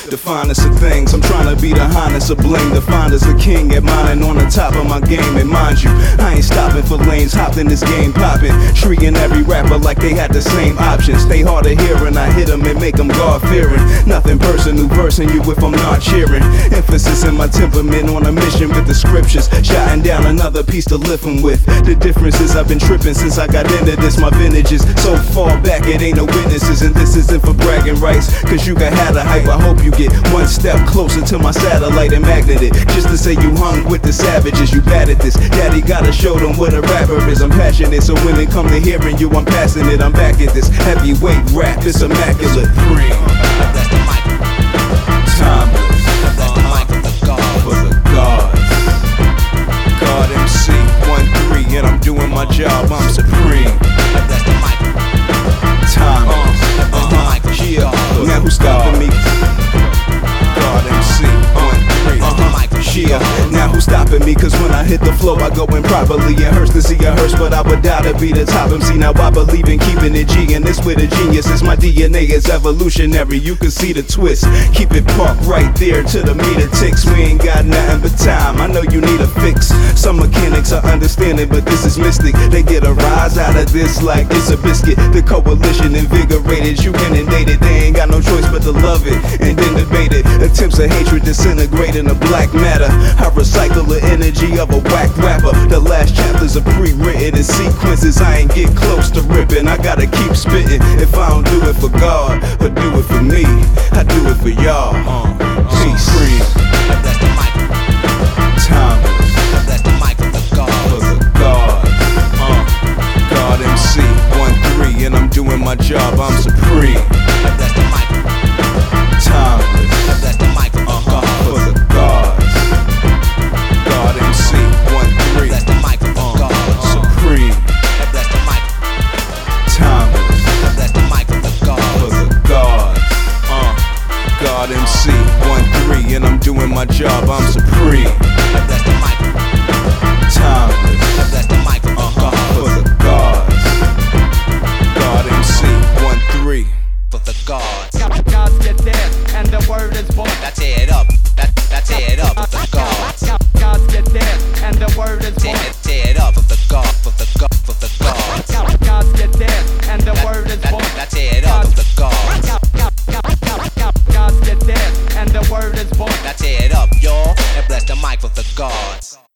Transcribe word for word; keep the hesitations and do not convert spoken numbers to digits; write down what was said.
the finest of things. I'm trying to be the highness of bling, defined as a king at mine and on the top of my game. And mind you, I ain't stopping for lanes, hopped in this game popping, shrieking every rapper like they had the same options. Stay hard of hearing, I hit them and make them God-fearing. Nothing personal, versing you if I'm not cheering. Emphasis in my temperament, on a mission with the scriptures, shotting down another piece to lift them with. The difference is I've been tripping since I got into this. My vintage is so far back it ain't no witnesses, and this isn't for bragging rights, cause you can have the hype. I hope you get one step closer to my satellite and magnet it, just to say you hung with the savages. You bad at this, daddy gotta show them what a rapper is. I'm passionate, so when it come to hearing you, I'm passing it. I'm back at this heavyweight rap, it's immaculate. That's the mic. Timeless. That's the mic of the gods. For the gods. God M C one three, and I'm doing my job, I'm supreme. That's the mic. Timeless. Uh-huh. Yeah. Now who's stopping me? God M C one three. Uh-huh. Yeah. Now who's stopping me? Cause when I hit the flow, I go in properly. It hurts to see a hearse, but I would die to be the top M C. Now I believe in keeping it G, and this with a genius is my D N A is evolutionary. You can see the twist. Keep it parked right there till the meter ticks. We ain't got nothing but time. I know you need a fix. Some mechanics are understanding, but this is mystic. They get a rise out of this like it's a biscuit. The coalition invigorated, you inundated. They ain't got no choice but to love it and then debate it. Attempts of hatred disintegrate in a black matter. I recycle the energy of a whack rapper. The last chapters are pre-written in sequences. I ain't get close to ripping, I gotta keep spitting. If I don't do it for God, or do it for me, I do it for y'all. uh, Peace. Free. That's the mic. Timeless. That's the mic of the gods. For the gods. uh, God M C one three, and I'm doing my job, I'm supreme. That's the mic. Timeless. That's the mic of the Uh-huh. gods. For the gods. God M C one three. That's the mic of the uh, gods. Supreme. That's the mic. Timeless. That's the mic of the For gods. the gods. Uh, God M C one three, and I'm doing my job, I'm supreme.